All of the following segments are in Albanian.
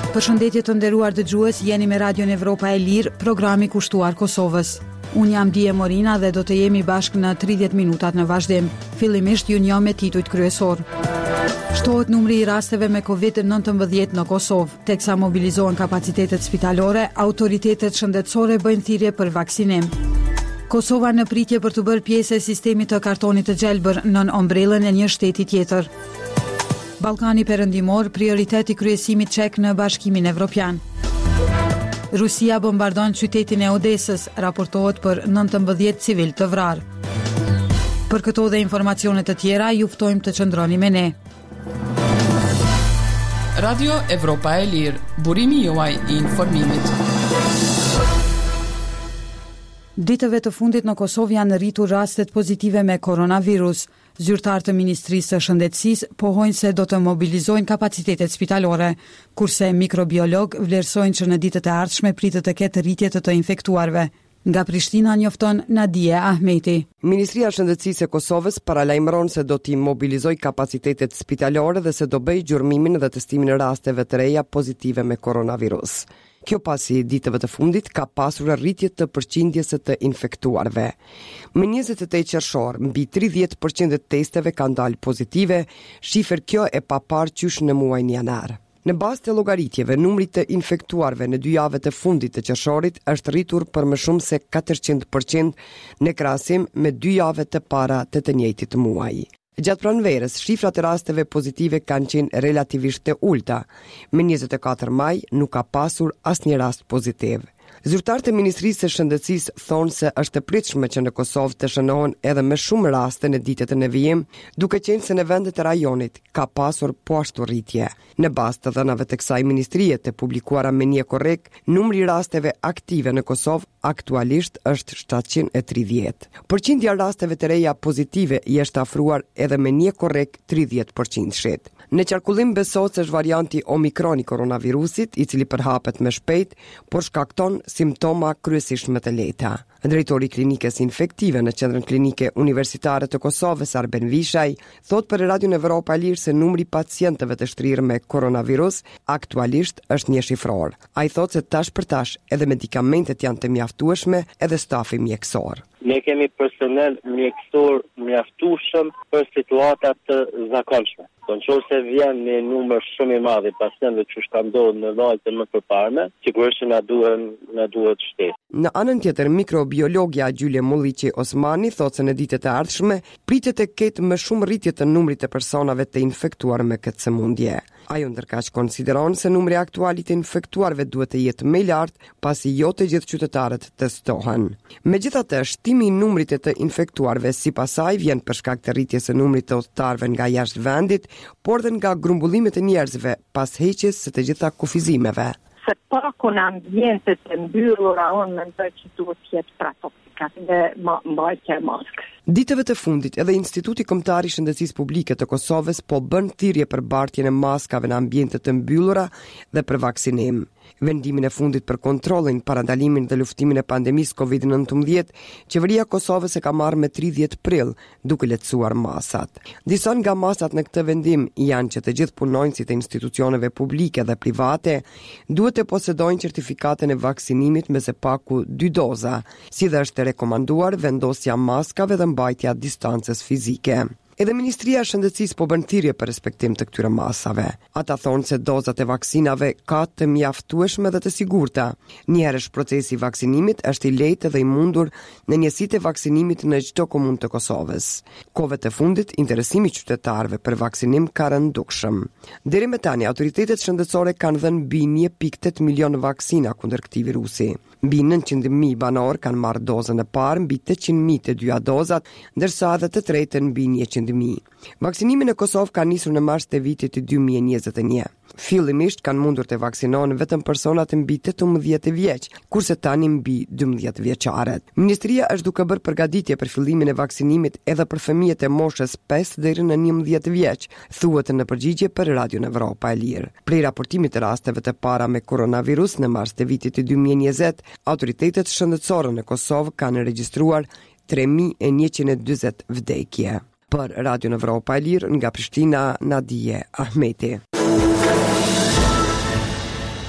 Përshëndetje të nderuar dëgjues, jeni me Radion Evropa e Lirë, programi kushtuar Kosovës. Unë jam Dije Morina dhe do të jemi bashkë në 30 minutat në vazhdim. Fillimisht ju njoh me titujt kryesor. Shtohet numri i rasteve me COVID-19 në Kosovë, teksa mobilizohen kapacitetet spitalore, autoritetet shëndetësore bëjnë thirrje për vaksinim. Kosova në pritje për të bërë pjesë e sistemit të kartonit të gjelbër nën ombrellën e një shteti tjetër. Ballkani Perëndimor, prioriteti kryesimit çek në Bashkimin Evropian. Rusia bombardon qytetin e Odesës, raportohet për 19 civil të vrarë. Për këto dhe informacione të tjera, ju ftojmë të qëndroni me ne. Radio Evropa e Lirë, burimi juaj i informimit. Ditëve të fundit në Kosovë janë rritur rastet pozitive me koronavirus. Zyrtarë të Ministrisë së Shëndetësisë pohojnë se do të mobilizojnë kapacitetet spitalore, kurse mikrobiolog vlerësojnë që në ditët e ardhshme pritet të ketë rritje të infektuarve. Nga Prishtina njofton Nadia Ahmeti. Ministria e Shëndetësisë e Kosovës paralajmëron se do t'i mobilizojë kapacitetet spitalore dhe se do bëjë gjurmimin dhe testimin e rasteve të reja pozitive me koronavirus. Kjo pasi ditëve të fundit ka pasur rritje të përqindjes të infektuarve. Më 28 qershor, mbi 30% e testeve kanë dalë pozitive, shifër kjo e pa parë qysh në muajin janar. Në bazë të llogaritjeve, numri të infektuarve në 2 javët e fundit të qershorit është rritur për më shumë se 400% në krahasim me 2 javët të para të njëjtit muaji. Gjatë pranverës, shifrat e rasteve pozitive kanë qenë relativisht të ulta. Me 24 maj nuk ka pasur asnjë rast pozitiv. Zyrtarët e Ministrisë së Shëndetësisë thonë se është e pritshme që në Kosovë të shënohen edhe me shumë raste në ditët e në vijim, duke qenë se në vendet e rajonit ka pasur po ashtu rritje. Në bazë të dhënave të kësaj ministrie të publikuara me një korrekt, numri i rasteve aktive në Kosovë aktualisht është 730. Përqindja e rasteve të reja pozitive i është afruar edhe me një korrekt 30%. Në qarkullim besohet se është varianti Omikron i koronavirusit, i cili përhapet më shpejt, por shkakton simptoma kryesisht më të lehta. Drejtori i klinikës infektive në Qendrën Klinike Universitare të Kosovës, Arben Vishaj, thot për Radion Evropa e Lirë se numri i pacientëve të shtrirë me koronavirus aktualisht është një shifror. Ai thot se tash për tash edhe medikamentet janë të mjaftueshme edhe stafi mjekësor. Ne kemi personel mjekësor mjaftueshëm për situatat të zakonshme. Nëse vjen një numër shumë i madh i pacientëve që shkandohen në valët më të parme, sigurisht na duhet shtesë. Në anën tjetër, mikrobiologja Gjyle Mulliqi Osmani thotë se në ditët e ardhshme pritet të ketë më shumë rritje të numrit të personave të infektuar me këtë sëmundje. Ajo ndërkaq konsideron se numri aktual i të infektuarve duhet të jetë më i lartë, pasi jo të gjithë qytetarët testohen. Megjithatë, shtimi i numrit të infektuarve sipas saj vjen për shkak të rritjes së numrit të udhëtarëve nga jashtë vendit, por dhe nga grumbullimet e njerëzve pas heqjes së të gjitha kufizimeve. Se paku në ambientet e mbyllura, unë mendoj që duhet të jetë pratopikat dhe mbajtja e maskës. Ditëve të fundit, edhe Instituti Kombëtar i Shëndetësisë Publike të Kosovës po bën thirrje për bartjen e maskave në ambiente të mbyllura dhe për vaksinim. Vendimin e fundit për kontrollin, parandalimin dhe luftimin e pandemisë COVID-19, qeveria e Kosovës e ka marrë me 30 prill, duke lehtësuar masat. Disa nga masat në këtë vendim janë që të gjithë punonjësit e institucioneve publike dhe private duhet të posedojnë certifikatën e vaksinimit me së paku 2 doza, si dhe është rekomanduar vendosja maskave dhe mbajtja distancës fizike. Edhe Ministria e Shëndetësisë po bën thirrje për respektim të këtyre masave. Ata thonë se dozat e vaksinave ka të mjaftueshme dhe të sigurta. Njëherësh procesi i vaksinimit është i lehtë dhe i mundur në njësitë e vaksinimit në çdo komunë të Kosovës. Kohëve të fundit, interesimi i qytetarëve për vaksinim ka rënë dukshëm. Deri më tani, autoritetet shëndetësore kanë dhënë mbi 1.8 milion vaksina kundër këtij virusi. Mbi 900.000 banor kanë marrë dozën e parë, mbi 800.000 të dyja dozat, ndërsa edhe të tretën mbi 100.000. Vaksinimi në Kosovë ka nisur në mars të vitit 2021. Fillimisht kanë mundur të vaksinohen vetëm personat mbi 18 vjeç, kurse tani mbi 12 vjeçarët. Ministria është duke bërë përgatitje për fillimin e vaksinimit edhe për fëmijët e moshës 5 deri në 11 vjeç, thuhet në përgjigje për Radion Evropa e Lirë. Prej raportimit të rasteve të para me koronavirus në mars të vitit 2020, autoritetet shëndetësore në Kosovë kanë regjistruar 3140 vdekje. Për Radion Evropa e Lirë nga Prishtina, Nadia Ahmeti.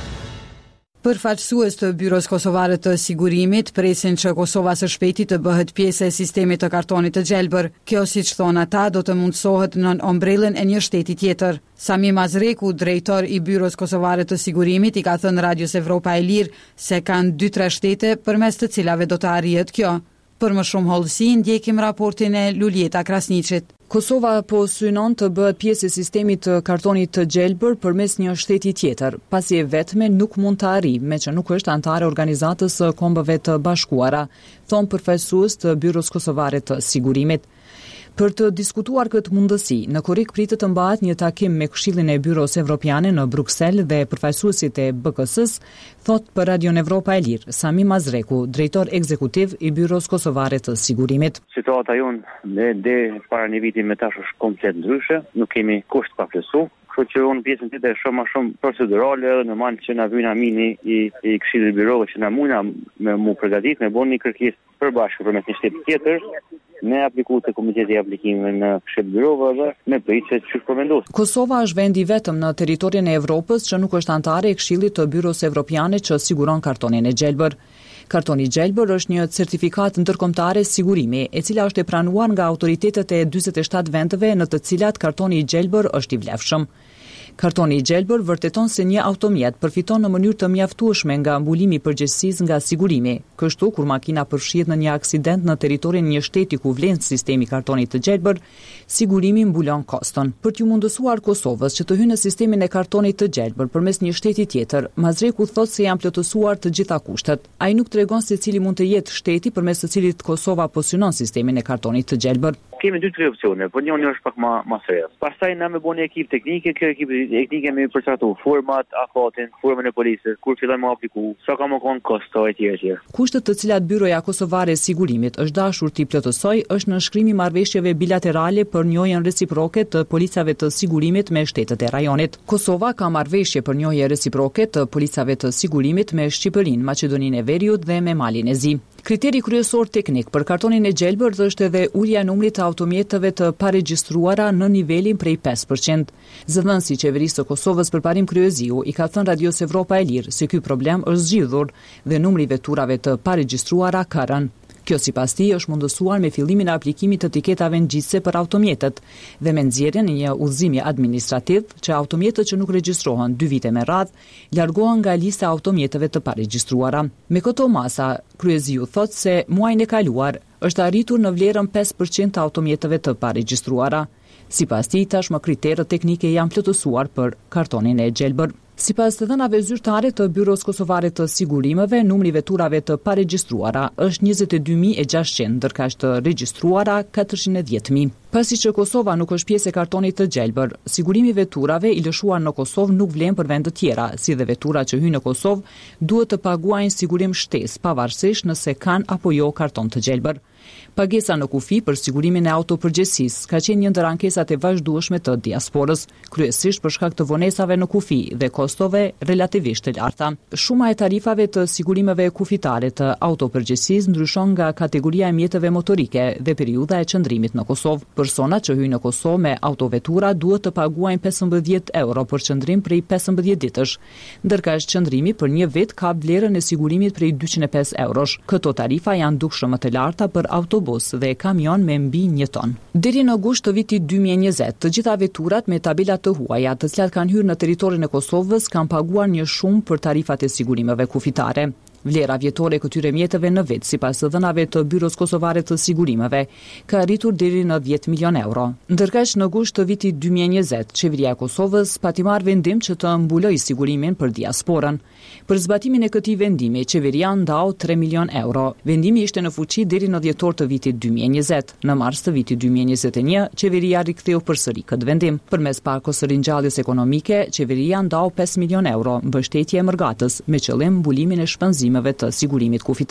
Përfaqësues të Byros Kosovare të Sigurimit presin që Kosova së shpejti të bëhet pjesë e sistemit të kartonit të gjelbër. Kjo, siç thonë ata, do të mundsohet nën ombrellën e një shteti tjetër. Sami Mazreku, drejtor i Byros Kosovare të Sigurimit, i ka thënë Radios Evropa e Lirë se kanë 2-3 shtete përmes të cilave do të arrihet kjo. Për më shumë hollësi, ndjekim raportin e Luljeta Krasniqit. Kosova po synon të bëhet pjesë e sistemit të kartonit të gjelbër përmes një shteti tjetër, pasi e vetme nuk mund të arrijë, me që nuk është antare organizatës së Kombëve të Bashkuara, thonë përfaqësues të Byros Kosovare të Sigurimit. Për të diskutuar këtë mundësi, në Korrik pritet të mbahet një takim me Këshillin e Byros Evropiane në Bruksel dhe përfaqësuesit e BK-s, thot për Radion Evropa e Lirë, Sami Mazreku, drejtor ekzekutiv i Byros Kosovare të Sigurimit. Situata jonë dhe para një viti me tash është komplet ndryshe, nuk kemi kusht pa plotësu. Kështu që unë pjesën tjetër është më shumë procedurale, në manë që na vjen amini i Këshillit Byrove që na mundna me mu përgatit, me bëni një kërkesë përbashkë përmes një shteti tjetër, me apliku të komiteti i aplikimeve në Këshill Byrove dhe me pritë që përmendos. Kosova është vendi vetëm në territorin e Evropës që nuk është antare e Këshillit të Byros Evropiane që siguron kartonin e gjelbër. Kartoni gjelbër është një certifikat ndërkombëtare sigurimi, e cila është e pranuar nga autoritetet e 47 vendeve në të cilat kartoni i gjelbër është i vlefshëm. Kartoni i gjelbër vërteton se një automjet përfiton në mënyrë të mjaftueshme nga mbulimi i përgjegjësisë nga sigurimi. Kështu, kur makina përfshihet në një aksident në territorin e një shteti ku vlen sistemi kartonit të gjelbër, sigurimi mbulon koston. Për t'ju mundësuar Kosovës që të hyjë në sistemin e kartonit të gjelbër përmes një shteti tjetër, Mazreku thotë se janë plotësuar të gjitha kushtet. Ai nuk tregon se cili mund të jetë shteti përmes të cilit Kosova po synon sistemin e kartonit të gjelbër. Kemi 2-3 opsione, por një është pak më serioz. Pastaj na me bëni ekip teknike, kjo ekip teknike me përcaktu format, afatin, formën e policës, kur fillojmë të apliku, sa ka më kon kosto etj. Kushtet të cilat Byroja Kosovare e Sigurimit është dashur t'i plotësoj është nënshkrimi i marrëveshjeve bilaterale për njohjen reciproke të policave të sigurimit me shtetet e rajonit. Kosova ka marrëveshje për njohje reciproke të policave të sigurimit me Shqipërinë, Maqedoninë e Veriut dhe me Malin e Zi. Kriteri kryesor teknik për kartonin e gjelbër është edhe ulja e numrit të automjeteve të paregjistruara në nivelin prej 5%. Zëdhënësi i Qeverisë së Kosovës Përparim Kryeziu i ka thënë Radios Evropa e Lirë se ky problem është zgjidhur dhe numri i veturave të paregjistruara ka rënë. Kjo sipas tij është mundësuar me fillimin e aplikimit të etiketave ngjitse për automjetet dhe me nxjerrjen e një udhëzimi administrativ që automjetët që nuk regjistrohen 2 vite me radhë largohen nga lista e automjeteve të paregjistruara. Me këto masa, Kryeziu thotë se muajin e kaluar është arritur në vlerën 5% të automjeteve të paregjistruara. Sipas tij, tashmë kriteret teknike janë plotësuar për kartonin e gjelbër. Sipas të dhënave zyrtare të Byros Kosovare të Sigurimeve, numri i veturave të paregjistruara është 22.600, ndërkaq të regjistruara 410.000. Pasi që Kosova nuk është pjesë e kartonit të gjelbër, sigurimi i veturave i lëshuar në Kosovë nuk vlen për vende të tjera, si dhe veturat që hyjnë në Kosovë duhet të paguajnë sigurim shtesë, pavarësisht nëse kanë apo jo karton të gjelbër. Pagesa në kufi për sigurimin e autopërgjegjësisë ka qenë një ndër ankesat e vazhdueshme të diasporës, kryesisht për shkak të vonesave në kufi dhe kostove relativisht të larta. Shuma e tarifave të sigurimeve kufitare të autopërgjegjësisë ndryshon nga kategoria e mjeteve motorike dhe periudha e qëndrimit në Kosovë. Personat që hyjnë në Kosovë me autovetura duhet të paguajnë 15 euro për qëndrim prej 15 ditësh, ndërkaq qëndrimi për një vit ka vlerën e sigurimit prej 205 eurosh. Këto tarifa janë dukshëm më të larta për autobus dhe kamion me mbi 1 ton. Deri në gusht të vitit 2020, të gjitha veturat me tabela të huaja, të cilat kanë hyrë në territorin e Kosovës, kanë paguar një shumë për tarifat e sigurimeve kufitare. Vlera vjetore e këtyre mjeteve në vit, sipas të dhënave të Byros Kosovare të Sigurimeve, ka arritur deri në 10 milion euro. Ndërkaq në gusht të vitit 2020, qeveria e Kosovës pati marrë vendim që të mbulojë sigurimin për diasporën. Për zbatimin e këtij vendimi, qeveria ndau 3 milion euro. Vendimi ishte në fuqi deri në dhjetor të vitit 2020. Në mars të vitit 2021, qeveria riktheu përsëri këtë vendim. Përmes pakosë ringjalljes ekonomike, qeveria ndau 5 milion euro mbështetje e mërgatës me qëllim mbulimin e shpenzimeve të sigurimit kufitar.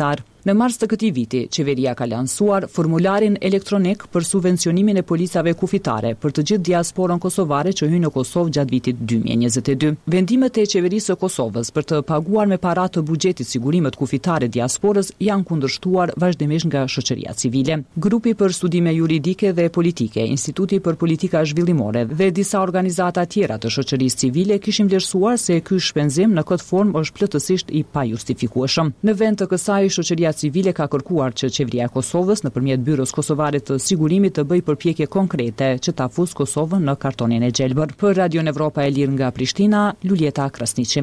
Në mars të këtij viti, qeveria ka lansuar formularin elektronik për subvencionimin e policave kufitare për të gjithë diasporën kosovare që hyn në Kosovë gjatë vitit 2022. Vendimet e qeverisë së Kosovës për të paguar me para të buxhetit sigurimet kufitare diasporës janë kundërshtuar vazhdimisht nga shoqëria civile. Grupi për studime juridike dhe politike, Instituti për Politika Zhvillimore dhe disa organizata tjera të shoqërisë civile kishin vlerësuar se ky shpenzim në këtë formë është plotësisht i pajustifikueshëm. Në vend të kësaj, shoqëria civile ka kërkuar që qeveria e Kosovës nëpërmjet Byros Kosovare të Sigurimit të bëjë përpjekje konkrete që ta fusë Kosovën në kartonin e gjelbër. Për Radio Evropa e Lirë nga Prishtina, Luljeta Krasniqi.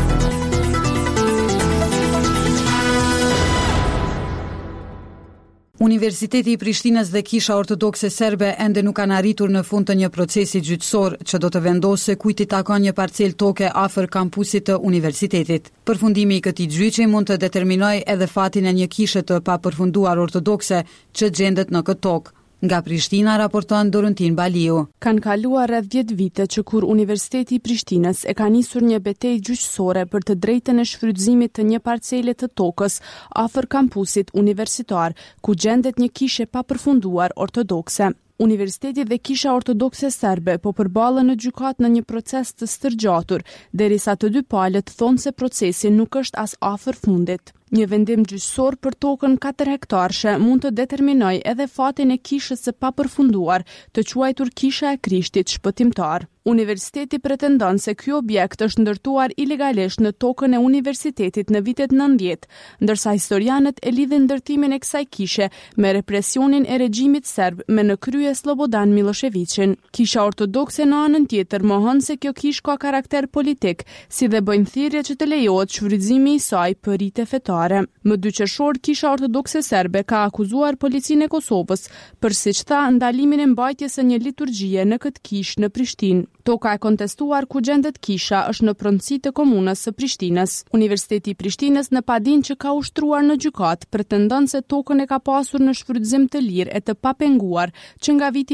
Universiteti i Prishtinës dhe Kisha Ortodokse Serbe ende nuk kanë arritur në fund të një procesi gjyqësor që do të vendosë kujt i takon një parcel toke afër kampusit të universitetit. Përfundimi i këtij gjyqi mund të determinojë edhe fatin e një kishe të papërfunduar ortodokse që gjendet në këtë tokë. Nga Prishtina raporton Dorontin Baliu. Kanë kaluar rreth 10 vite që kur Universiteti i Prishtinës e ka nisur një betejë gjyqësore për të drejtën e shfrytëzimit të një parcele të tokës afër kampusit universitar, ku gjendet një kishe papërfunduar ortodokse. Universiteti dhe Kisha Ortodokse Serbe po përballen në gjykat në një proces të stërgjatur, derisa të dy palët thonë se procesi nuk është as afër fundit. Një vendim gjyqësor për tokën 4 hektarshe mund të determinojë edhe fatin e kishës së papërfunduar, të quajtur Kisha e Krishtit shpëtimtar. Universiteti pretendon se ky objekt është ndërtuar ilegalisht në tokën e universitetit në vitet 90, ndërsa historianët e lidhin ndërtimin e kësaj kishe me represionin e regjimit serb me në krye Slobodan Miloševićin. Kisha ortodokse në anën tjetër mohon se kjo kishë ka karakter politik, si dhe bëjnë thirrje që të lejohet shfrytëzimi i saj për rite fetare. Më 2 qershor, Kisha Ortodokse Serbe ka akuzuar policinë e Kosovës për, siç tha, ndalimin e mbajtjes së një liturgjie në këtë kishë në Prishtinë. Toka e kontestuar ku gjendet kisha është në pronësi të komunës së Prishtinës. Universiteti i Prishtinës në padin që ka ushtruar në gjykat pretendon se tokën e ka pasur në shfrytëzim të lirë e të papenguar që nga viti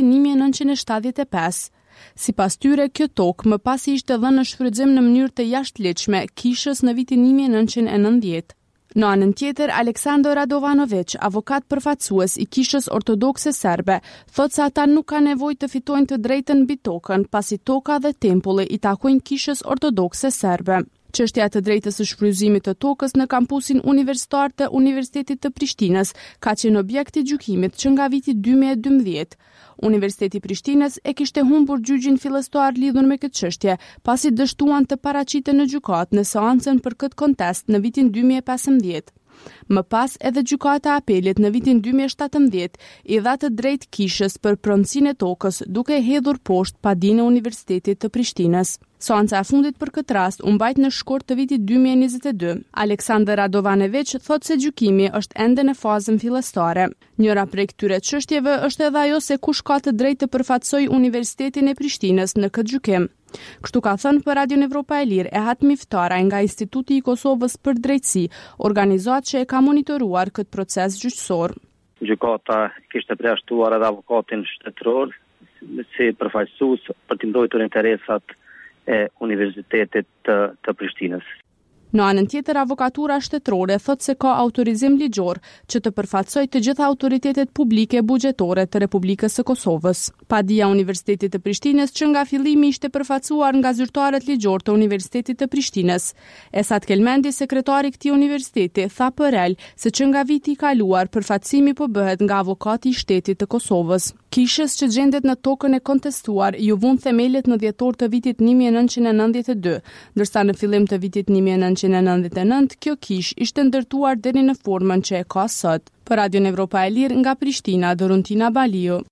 1975. Sipas tyre, kjo tokë më pas ishte dhënë në shfrytëzim në mënyrë të jashtëligjshme kishës në vitin 1990. Në anën tjetër, Aleksandar Radovanović, avokat përfaqësues i Kishës Ortodokse Serbe, thotë se ata nuk kanë nevojë të fitojnë të drejtën mbi tokën, pasi toka dhe tempulli i takojnë Kishës Ortodokse Serbe. Çështja e të drejtës së shfrytëzimit të tokës në kampusin universitar të Universitetit të Prishtinës ka qenë objekt i gjykimit që nga viti 2012. Universiteti i Prishtinës e kishte humbur gjyqin fillestar lidhur me këtë çështje, pasi dështuan të paraqiten në gjykat në seancën për këtë kontest në vitin 2015. Më pas, edhe gjykata e apelit në vitin 2017 i dha të drejtë kishës për pronësinë e tokës, duke hedhur poshtë padinë e Universitetit të Prishtinës. Seanca e fundit për këtë rast u mbajt në shkurt të vitit 2022. Aleksandar Radovanović thotë se gjykimi është ende në fazën fillestare. Njëra prej këtyre çështjeve është edhe ajo se kush ka të drejtë të përfaqësojë Universitetin e Prishtinës në këtë gjykim. Kështu ka thënë për Radio Evropa e Lirë Ehat Miftara nga Instituti i Kosovës për Drejtësi, organizatë që e ka monitoruar këtë proces gjyqësor. Gjykata kishte përjashtuar edhe avokatin shtetëror si përfaqësues për të mbrojtur interesat e Universitetit të Prishtinës. Në anën tjetër, avokatura shtetërore thotë se ka autorizim ligjor që të përfaqësojë të gjitha autoritetet publike buxhetore të Republikës së Kosovës. Padia e Universitetit të Prishtinës që nga fillimi ishte përfaqësuar nga zyrtarët ligjor të Universitetit të Prishtinës. Esat Kelmendi, sekretari i këtij universiteti, tha për REL se që nga viti i kaluar përfaqësimi po bëhet nga avokati i shtetit të Kosovës. Kishës që gjendet në tokën e kontestuar ju vund themelet në dhjetor të vitit 1992, ndërsa në fillim të vitit 1999 kjo kish ishte ndërtuar deri në formën që e ka sot. Për Radio Evropa e Lirë nga Prishtina, Dorontina Baliu.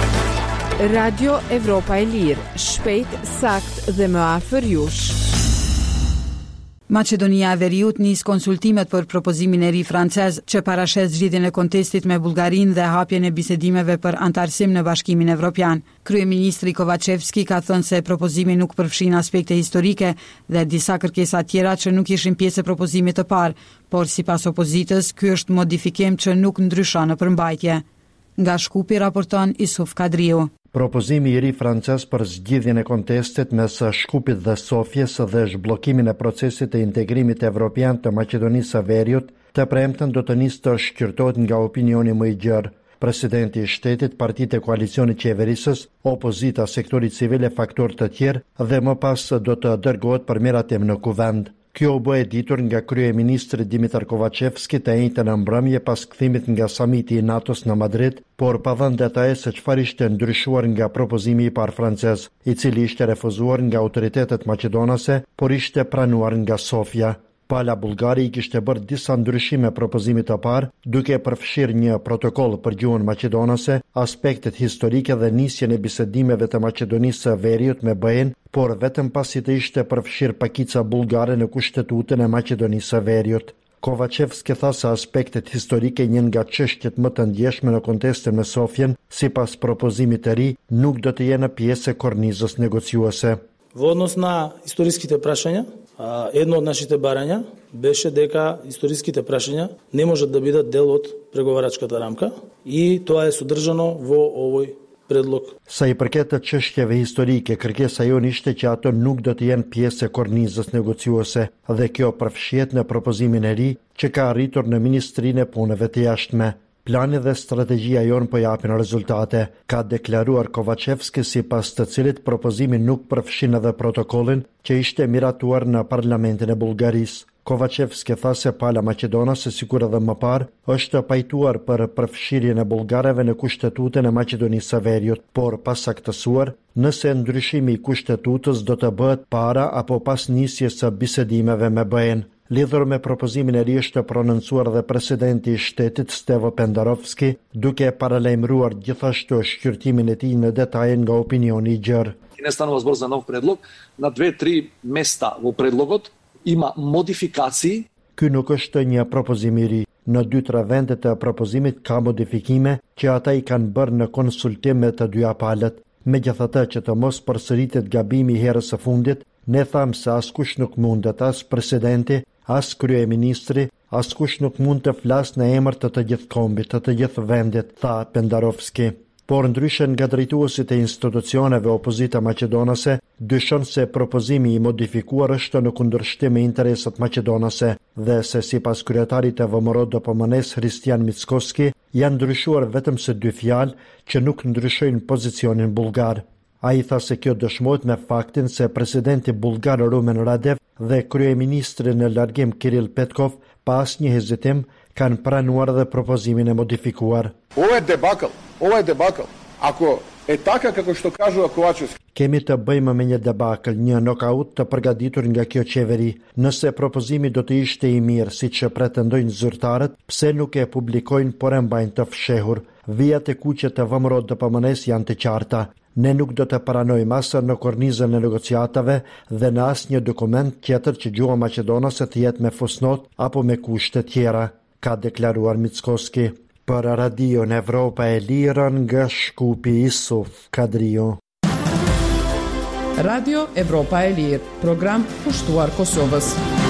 Radio Evropa e Lirë, shpejt, sakt dhe më afër jush. Maqedonia e Veriut nis konsultimet për propozimin e ri francez që parashes zgjidhjen e kontestit me Bullgarinë dhe hapjen e bisedimeve për antarësim në Bashkimin Evropian. Kryeministri Kovacevski ka thënë se propozimi nuk përfshin aspekte historike dhe disa kërkesa tjera që nuk ishin pjesë e propozimit të parë, por sipas opozitës, ky është modifikim që nuk ndryshon në përmbajtje. Nga Shkupi raporton Isuf Kadriu. Propozimi i ri francez për zgjidhjen e kontestit mes Shkupit dhe Sofjes dhe zhbllokimin e procesit të integrimit evropian të Maqedonisë së Veriut të premten do të nisë të shqyrtohet nga opinioni më i gjerë. Presidenti i shtetit, partitë e koalicionit qeverisës, opozita, sektori civil e faktorë të tjerë dhe më pas do të dërgohet për miratim në kuvend. Kjo u bë e ditur nga kryeministri Dimitar Kovacevski të njëjtën mbrëmje pas kthimit nga samiti i NATO-s në Madrid, por pa dhënë detaje se çfarë ishte ndryshuar nga propozimi i parë francez, i cili ishte refuzuar nga autoritetet maqedonase, por ishte pranuar nga Sofia. Pala Bullgari i kishte bërë disa ndryshime propozimit të parë, duke përfshirë një protokoll për gjuhën maqedonase, aspektet historike dhe nisjen e bisedimeve të Maqedonisë së Veriut me BE-n, por vetëm pasi të ishte përfshirë pakica bullgare në Kushtetutën e Maqedonisë së Veriut. Kovacevski tha se aspektet historike një nga çështjet më të ndjeshme në kontestin me Sofjen, sipas propozimit të ri, nuk do të jenë pjesë e kornizës negociuese. Во однос на историските прашања, едно од нашите барања беше дека историските прашања не можат да бидат дел од преговарачката рамка и тоа е содржано во овој предлог. Sa i përket të çështjeve historike, kërkesa jonë ishte që ato nuk do të jenë pjesë e kornizës negociuese dhe kjo përfshihet në propozimin e ri që ka arritur në Ministrinë e Punëve të Jashtme. Plani dhe strategjia jonë po japin rezultate, ka deklaruar Kovacevski, sipas të cilit propozimi nuk përfshin edhe protokollin që ishte miratuar në parlamentin e Bullgarisë. Kovacevski tha se pala maqedonase, sikur edhe më parë, është pajtuar për përfshirjen e bullgareve në Kushtetutën e Maqedonisë së Veriut, por pa saktësuar nëse ndryshimi i kushtetutës do të bëhet para apo pas nisjes së bisedimeve me BE-n. Lidhur me propozimin e ri është prononcuar dhe presidenti i shtetit Stevo Pendarovski, duke paralajmëruar gjithashtu shqyrtimin e tij në detaje nga opinioni i gjerë. Не станува збор за нов предлог, на 2-3 места во предлогот има модификации. Ky nuk është një propozim i ri. Në 2-3 vende të propozimit ka modifikime që ata i kanë bërë në konsultim me të dyja palët. Megjithatë, që të mos përsëritet gabimi i herës së fundit, ne thamë se askush nuk mundet, as presidenti, as kryeministri, askush nuk mund të flasë në emër të gjithë kombit, të gjithë vendit, tha Pendarovski. Por ndryshe nga drejtuesit e institucioneve opozita maqedonase, dyshon se propozimi i modifikuar është në kundërshtim me interesat maqedonase dhe se sipas kryetarit të VMRO-DPMNE-s Hristijan Mickoski, janë ndryshuar vetëm se 2 fjalë që nuk ndryshojnë pozicionin bullgar. Ai tha se kjo dëshmohet me faktin se presidenti bullgar Rumen Radev dhe kryeministri në largim Kirill Petkov pa asnjë hezitim kanë pranuar dhe propozimin e modifikuar. Ovo je debakl. Ako e taka kako što kažu Kovacevski. Kemi të bëjmë me një debakl, një nokaut të përgatitur nga kjo qeveri. Nëse propozimi do të ishte i mirë, siç pretendojnë zyrtarët, pse nuk e publikojnë por e mbajnë të fshehur? Vijat e kuqe të VMRO-DPMNE-s janë të qarta. Ne nuk do të paranojmë as në kornizën e negociatave dhe në asnjë dokument tjetër që gjuha maqedonase të jetë me fusnot apo me kushte tjera, ka deklaruar Mickoski. Për Radio Evropa e Lirë nga Shkupi, Isuf Kadrio. Radio Evropa e Lirë, program pushtuar Kosovës.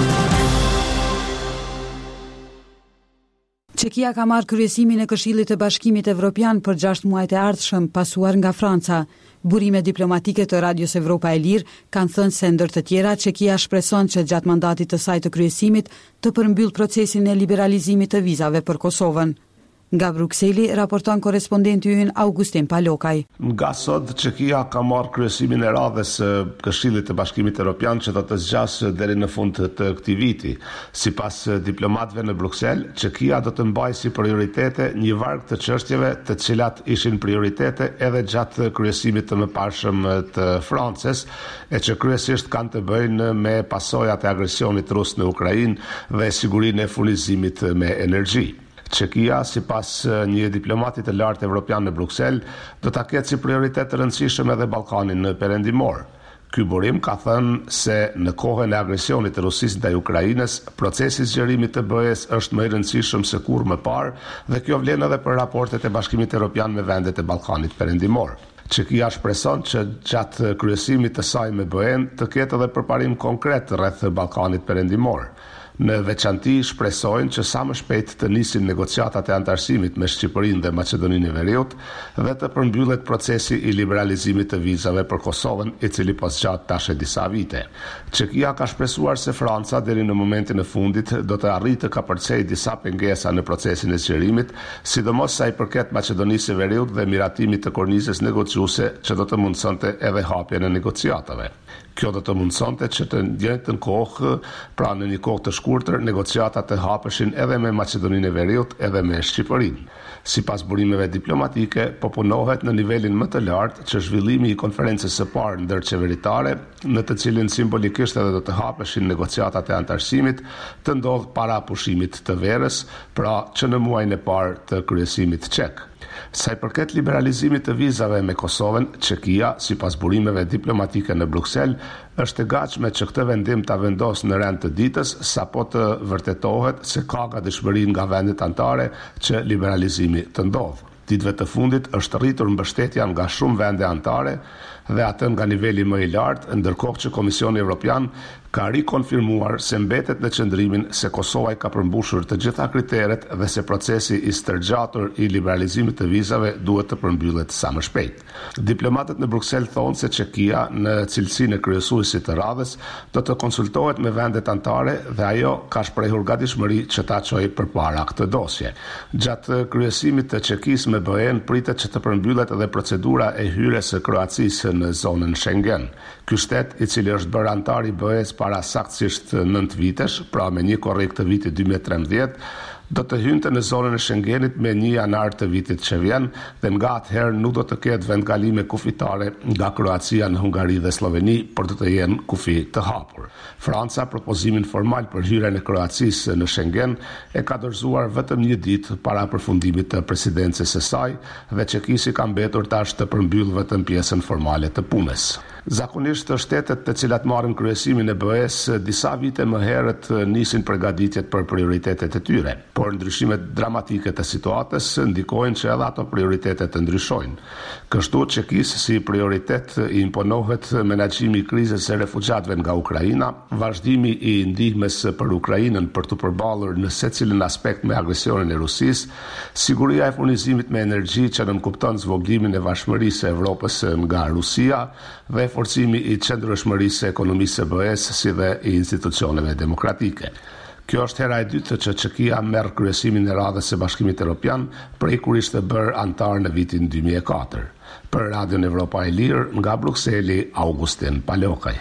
Çekia ka marrë kryesimin e Këshillit të Bashkimit Evropian për 6 muajt e ardhshëm, pasuar nga Franca. Burime diplomatike të Radios Evropa e Lirë kanë thënë se ndër të tjera Çekia shpreson që gjatë mandatit të saj të kryesimit të përmbyll procesin e liberalizimit të vizave për Kosovën. Nga Brukseli raporton korespondenti ynë Augustin Palokaj. Nga sot Çekia ka marrë kryesimin e radhës së Këshillit të Bashkimit Evropian që do të zgjasë deri në fund të këtij viti. Sipas diplomatëve në Bruksel, Çekia do të mbajë si prioritete një varg të çështjeve të cilat ishin prioritete edhe gjatë kryesimit të mëparshëm të Francës, e që kryesisht kanë të bëjnë me pasojat e agresionit rus në Ukrainë dhe sigurinë e furnizimit me energji. Çekia, sipas një diplomati të lartë evropian në Bruksel, do ta ketë si prioritet të rëndësishëm edhe Ballkanin perëndimor. Ky burim ka thënë se në kohën e agresionit të Rusisë ndaj Ukrainës, procesi i zgjerimit të BE-s është më i rëndësishëm se kurrë më parë dhe kjo vlen edhe për raportet e Bashkimit Evropian me vendet e Ballkanit perëndimor. Çekia shpreson që gjatë kryesimit të saj me BE-n të ketë edhe përparim konkret rreth Ballkanit perëndimor. Në veçanti shpresojnë që sa më shpejt të nisin negociatat e antarësimit me Shqipërinë dhe Maqedoninë e Veriut dhe të përmbyllet procesi i liberalizimit të vizave për Kosovën, i cili po zgjat tash disa vite. Çekia ka shpresuar se Franca deri në momentin e fundit do të arrijë të kapërcejë disa pengesa në procesin e zgjerimit, sidomos sa i përket Maqedonisë së Veriut dhe miratimit të kornizës negociuese që do të mundsonte edhe hapjen e negociatave. Kjo do të mundsonte që të njëjtën kohë, pra në një kohë të shkurtër, negociatat të hapeshin edhe me Maqedoninë e Veriut edhe me Shqipërinë. Sipas burimeve diplomatike, po punohet në nivelin më të lartë që zhvillimi i konferencës së parë ndërqeveritare, në të cilin simbolikisht edhe do të hapeshin negociatat e antarësimit, të ndodh para pushimit të verës, pra që në muajin e parë të kryesimit çek. Sa i përket liberalizimit të vizave me Kosovën, Çekia, sipas burimeve diplomatike në Bruksel, është e gatshme që këtë vendim ta vendosë në rend të ditës, sapo të vërtetohet se ka gatishmëri nga vendet anëtare që liberalizimi të ndodhë. Ditëve të fundit është rritur mbështetja nga shumë vende anëtare dhe atë nga niveli më i lartë, ndërkohë që Komisioni Evropian ka rikonfirmuar se mbetet në qëndrimin se Kosova i ka përmbushur të gjitha kriteret dhe se procesi i stërgjatur i liberalizimit të vizave duhet të përmbyllet sa më shpejt. Diplomatët në Bruksel thonë se Çekia, në cilësinë e kryesuesit të radhës, do të konsultohet me vendet anëtare dhe ajo ka shprehur gatishmëri që ta çojë përpara këtë dosje. Gjatë kryesimit të Çekisë me BE-n pritet që të përmbyllet edhe procedura e hyrjes së Kroacisë në zonën Schengen. Ky shtet, i cili është bërë antar i BE-s para saktësisht 9 vitesh, pra me një korrekt të vitit 2013, do të hynte në zonën e Schengenit me 1 janar të vitit që vjen dhe nga atëherë nuk do të ketë vendkalime kufitare nga Kroacia në Hungari dhe Sloveni, por do të jenë kufi të hapur. Franca propozimin formal për hyrjen e Kroacisë në Schengen e ka dorëzuar vetëm një ditë para përfundimit të presidencës së saj dhe Çekisi ka mbetur tash të përmbyll vetëm pjesën formale të punës. Zakonisht shtetet të cilat marrin kryesimin e BE-s disa vite më herët nisin përgatitjet për prioritetet e tyre, por ndryshimet dramatike të situatës ndikojnë që edhe ato prioritetet të ndryshojnë. Kështu Çekisë si prioritet i imponohet menaxhimi i krizës së refugjatëve nga Ukraina, vazhdimi i ndihmës për Ukrainën për të përballur në secilin aspekt me agresionin e Rusisë, siguria e furnizimit me energji që nënkupton zvoglimin e vashmërisë së Evropës nga Rusia dhe forcimi i qëndrueshmërisë së ekonomisë së BE-s si dhe i institucioneve demokratike. Kjo është hera e dytë që Çekia merr kryesimin e radhës së Bashkimit Evropian prej kur ishte bërë antar në vitin 2004. Për Radion Evropa e Lirë, nga Brukseli, Augustin Palokaj.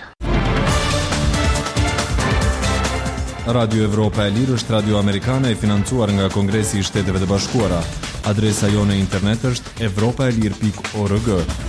Radio Evropa e Lirë është radio amerikane e financuar nga Kongresi i Shteteve të Bashkuara. Adresa jone internet është evropaelir.org.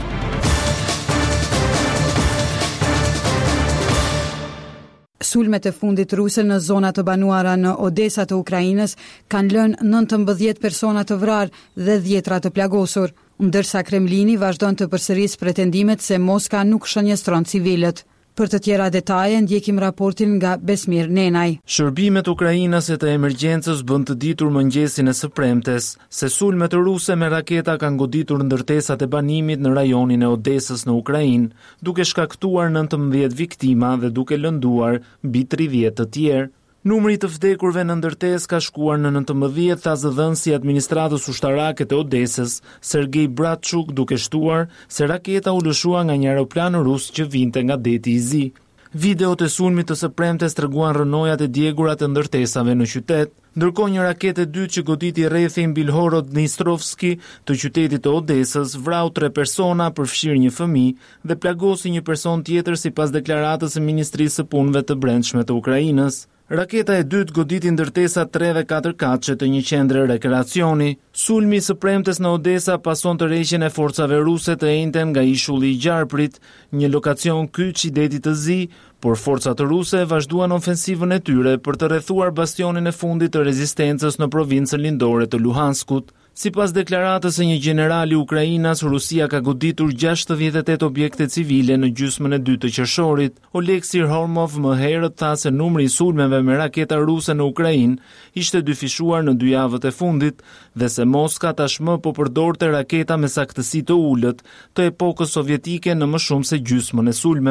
Sulmet e fundit ruse në zona të banuara në Odesa të Ukrainës kanë lënë 19 persona të vrarë dhe 10 të plagosur, ndërsa Kremlini vazhdon të përsërisë pretendimet se Moska nuk shënjestron civilët. Për të tjera detaje ndjekim raportin nga Besmir Nenaj. Shërbimet ukrainase të emergjencës bën të ditur mëngjesin e së premtes se sulmet ruse me raketa kanë goditur ndërtesat e banimit në rajonin e Odesës në Ukrainë, duke shkaktuar 19 viktima dhe duke lënduar mbi 30 të tjerë. Numri të vdekurve në ndërtesë ka shkuar në 19, tha zëdhënësi i administratës ushtarake të Odesës, Sergej Bratchuk, duke shtuar se raketa u lëshua nga një aeroplan rus që vinte nga deti i zi. Videot e sulmit të së premtes treguan rënojat e djegura të ndërtesave në qytet, ndërkohë një raketë e dytë që goditi rrethin Bilhorod-Dnistrovski të qytetit të Odesës vrau 3 persona, përfshirë një fëmijë dhe plagosi një person tjetër sipas deklaratës së Ministrisë së Punëve të Brendshme të Ukrainës. Raketa e dytë goditi ndërtesa 3 dhe 4 katëshe të një qendre rekreacioni. Sulmi së premtes në Odesa pason të rreqjen e forcave ruse të enjten nga ishulli i Gjarprit, një lokacion kyç i detit të zi, por forcat ruse vazhduan ofensivën e tyre për të rrethuar bastionin e fundit të rezistencës në provincën lindore të Luhanskut. Sipas deklaratës së një generali Ukrainas, Rusia ka goditur 68 objekte civile në gjysmën e dytë të qershorit. Oleksij Hormov më herët tha se numri i sulmeve me raketa ruse në Ukrainë ishte dyfishuar në 2 javët e fundit dhe se Moska tashmë po përdorte raketa me saktësi të ulët të epokës sovjetike në më shumë se gjysmën e sulmeve.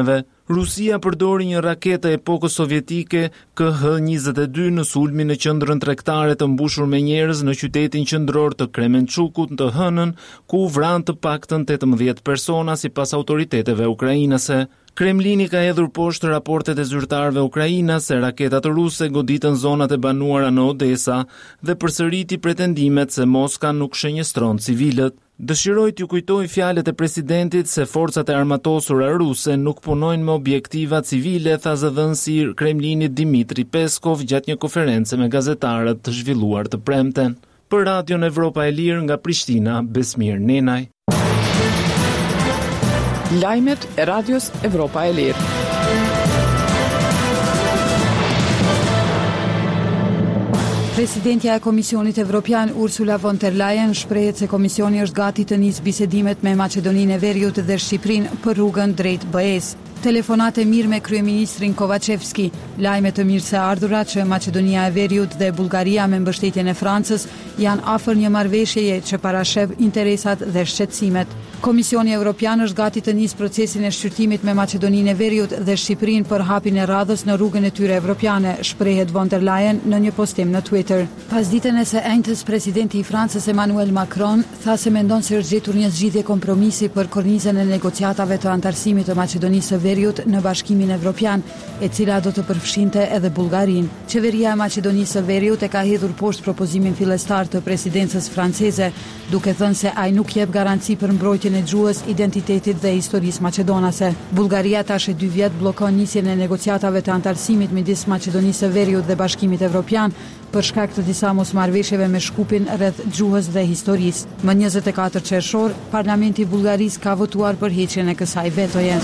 Rusia përdori një raketë e epokës sovjetike KH-22 në sulmin në qendrën tregtare të mbushur me njerëz në qytetin qendror të Kremenchukut të hënën, ku vranë të paktën 18 persona sipas autoriteteve ukrainase. Kremlini ka hedhur poshtë raportet e zyrtarëve ukrainas se raketat ruse goditën zonat e banuara në Odesa dhe përsëriti pretendimet se Moska nuk shënjestron civilët. Dëshiroj t'ju kujtoj fjalët e presidentit se forcat e armatosura ruse nuk punojnë me objektiva civile, tha zëdhënësi i Kremlinit Dmitri Peskov gjatë një konference me gazetarët të zhvilluar të premten. Për Radion Evropa e Lirë nga Prishtina, Besmir Nenaj. Lajmet e Radios Evropa e Lirë. Presidentja e Komisionit Evropian Ursula von der Leyen shprehet se Komisioni është gati të nisë bisedimet me Maqedoninë e Veriut dhe Shqipërinë për rrugën drejt BE-s. Telefonate mirë me kryeministrin Kovacevski, lajme të mirë se ardhura që Maqedonia e Veriut dhe Bullgaria me mbështetjen e Francës janë afër një marrëveshjeje që parashef interesat dhe shqetësimet. Komisioni Evropian është gati të nisë procesin e shqyrtimit me Maqedoninë e Veriut dhe Shqipërinë për hapjen e radhës në rrugën e tyre evropiane, shprehet von der Leyen në një postim në Twitter. Pas ditën e së enjtës, presidenti i Francës Emmanuel Macron tha se mendon se është gjetur një zgjidhje kompromisi për kornizën e negociatave të antarësimit të Maqedonisë së Veriut në Bashkimin Evropian, e cila do të përfshinte edhe Bullgarinë. Qeveria e Maqedonisë së Veriut e ka hedhur poshtë propozimin fillestar të presidencës franceze, duke thënë se ai nuk jep garanci për mbrojtjen e gjuhës, identitetit dhe historisë maqedonase. Bullgaria tash e 2 vjet bllokon nisjen e negociatave të antarësimit midis Maqedonisë së Veriut dhe Bashkimit Evropian për shkak të disa mosmarrëveshjeve me Shkupin rreth gjuhës dhe historisë. Më 24 qershor, Parlamenti i Bullgarisë ka votuar për heqjen e kësaj vetoje.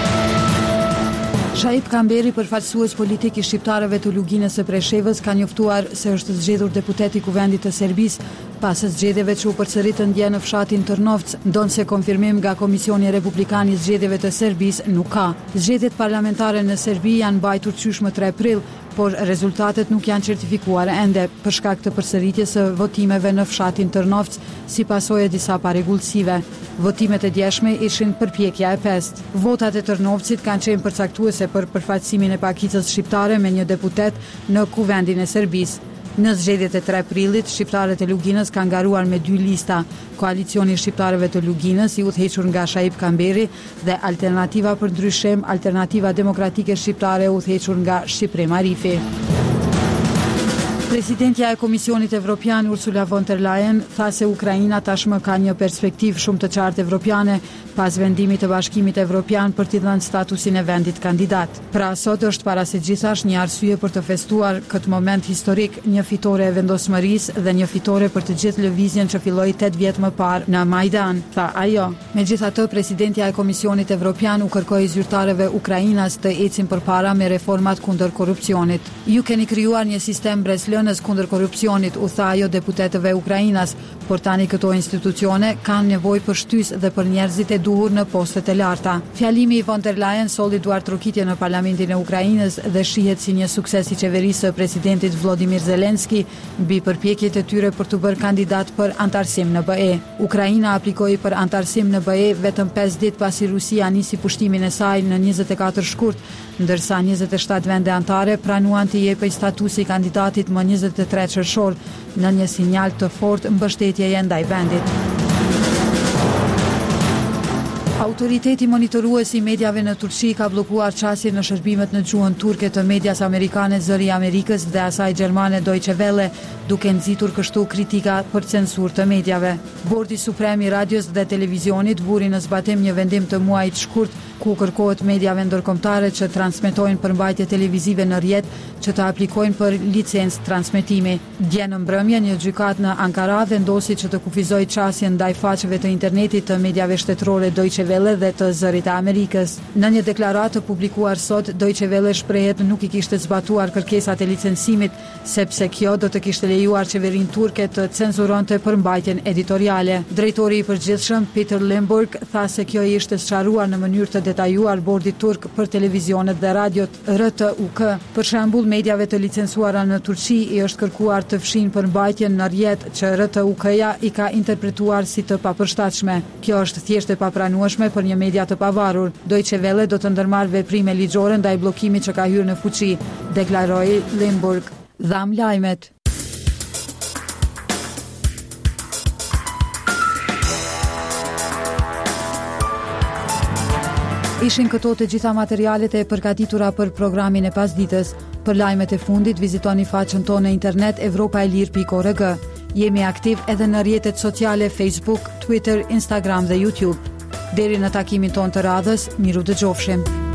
Shaip Kamberi, përfaqësues politik i shqiptarëve të Luginës së Preshevës, ka njoftuar se është zgjedhur deputet i Kuvendit të Serbisë pas zgjedhjeve që u përsëritën dje në fshatin Tërnovc, ndonse konfirmim nga Komisioni Republikan i Zgjedhjeve të Serbisë nuk ka. Zgjedhjet parlamentare në Serbi janë mbajtur qysh më 3 prill, por rezultatet nuk janë certifikuar ende për shkak të përsëritjes së votimeve në fshatin Tërnovc si pasojë disa parregullsive. Votimet e djeshme ishin përpjekja e pestë. Votat e Tërnovcit kanë qenë përcaktuese për përfaqësimin e pakicës shqiptare me një deputet në Kuvendin e Serbisë. Në zgjedhjet e 3 prillit, shqiptarët e Luginës kanë garuar me 2 lista: Koalicioni i shqiptarëve të Luginës, i udhëhequr nga Shaip Kamberi, dhe Alternativa për Ndryshim, Alternativa Demokratike Shqiptare, udhëhequr nga Shqiprim Arifi. Presidentja e Komisionit Evropian Ursula von der Leyen tha se Ukraina tashmë ka një perspektivë shumë të qartë evropiane pas vendimit të Bashkimit Evropian për t'i dhënë statusin e vendit kandidat. Pra sot është para se gjithash një arsye për të festuar këtë moment historik, një fitore e vendosmërisë dhe një fitore për të gjithë lëvizjen që filloi 8 vjet më parë në Majdan, tha ajo. Megjithatë, presidentja e Komisionit Evropian u kërkoi zyrtarëve ukrainas të ecin përpara me reformat kundër korrupsionit. Ju keni krijuar një sistem breslënës kundër korrupsionit, u tha ajo deputetëve ukrainas, por tani këto institucione kanë nevojë për shtysë dhe për njerëzit e duhur në postet e larta. Fjalimi i von der Leyen solli duart trokitje në Parlamentin e Ukrainës dhe shihet si një sukses i qeverisë së presidentit Volodymyr Zelenski mbi përpjekjet e tyre për të bërë kandidat për antarësim në BE. Ukraina aplikoi për antarësim në BE vetëm 5 ditë pasi Rusia nisi pushtimin e saj në 24 shkurt, ndërsa 27 vende antare pranuan të jepej statusi kandidatit më 23 qershor, në një sinjal të fortë mbështetjeje ndaj vendit. Autoriteti monitorues i mediave në Turqi ka bllokuar qasje në shërbimet në gjuhën turke të medias amerikane Zëri i Amerikës dhe asaj gjermane Deutsche Welle, duke nxitur kështu kritika për censurë të mediave. Bordi Suprem i Radios dhe Televizionit vuri në zbatim një vendim të muajit shkurt ku kërkohet mediave ndërkombëtare që transmetojnë përmbajtje televizive në rrjet që të aplikojnë për licencë transmetimi. Dje në mbrëmje, një gjykatë në Ankara vendosi që të kufizojë qasjen ndaj faqeve të internetit të mediave shtetërore Deutsche Welle dhe të Zërit të Amerikës. Në një deklaratë publikuar sot, Deutsche Welle shprehet nuk i kishte zbatuar kërkesat e licencimit, sepse kjo do të kishte lejuar qeverinë turke të cenzuronte përmbajtjen editoriale. Drejtori i përgjithshëm Peter Limburg tha se kjo ishte sqaruar në mënyrë të detajuar bordit turk për televizionet dhe radiot RTUK. Për shembull, mediave të licencuara në Turqi i është kërkuar të fshin përmbajtjen në rrjet që RTUK-ja i ka interpretuar si të papërshtatshme. Kjo është thjesht e papranueshme për një media të pavarur. Deutsche Welle do të ndërmarrë veprime ligjore ndaj bllokimit që ka hyrë në fuqi, deklaroi Limburg. Dham lajmet. Ishin këto të gjitha materialet e përgatitura për programin e pasdites. Për lajmet e fundit, vizitoni faqen tonë në internet europaelir.org. Jemi aktiv edhe në rrjetet sociale Facebook, Twitter, Instagram dhe YouTube. Deri në takimin tonë të radhës, miru dëgjofshim.